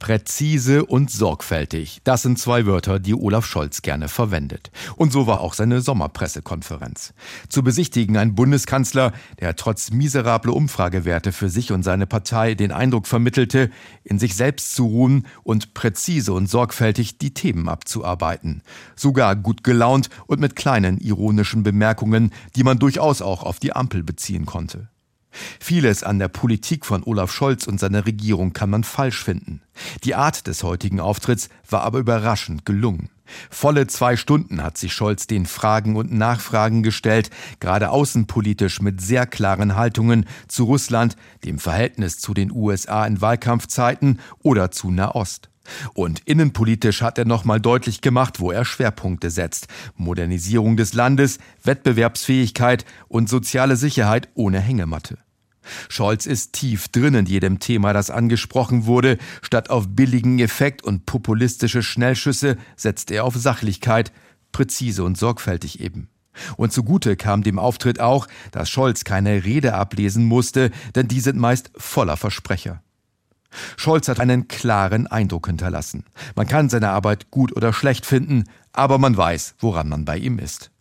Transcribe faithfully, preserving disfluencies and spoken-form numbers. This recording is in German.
Präzise und sorgfältig, das sind zwei Wörter, die Olaf Scholz gerne verwendet. Und so war auch seine Sommerpressekonferenz. Zu besichtigen ein Bundeskanzler, der trotz miserabler Umfragewerte für sich und seine Partei den Eindruck vermittelte, in sich selbst zu ruhen und präzise und sorgfältig die Themen abzuarbeiten. Sogar gut gelaunt und mit kleinen ironischen Bemerkungen, die man durchaus auch auf die Ampel beziehen konnte. Vieles an der Politik von Olaf Scholz und seiner Regierung kann man falsch finden. Die Art des heutigen Auftritts war aber überraschend gelungen. Volle zwei Stunden hat sich Scholz den Fragen und Nachfragen gestellt, gerade außenpolitisch mit sehr klaren Haltungen zu Russland, dem Verhältnis zu den U S A in Wahlkampfzeiten oder zu Nahost. Und innenpolitisch hat er nochmal deutlich gemacht, wo er Schwerpunkte setzt. Modernisierung des Landes, Wettbewerbsfähigkeit und soziale Sicherheit ohne Hängematte. Scholz ist tief drin in jedem Thema, das angesprochen wurde. Statt auf billigen Effekt und populistische Schnellschüsse setzt er auf Sachlichkeit, präzise und sorgfältig eben. Und zugute kam dem Auftritt auch, dass Scholz keine Rede ablesen musste, denn die sind meist voller Versprecher. Scholz hat einen klaren Eindruck hinterlassen. Man kann seine Arbeit gut oder schlecht finden, aber man weiß, woran man bei ihm ist.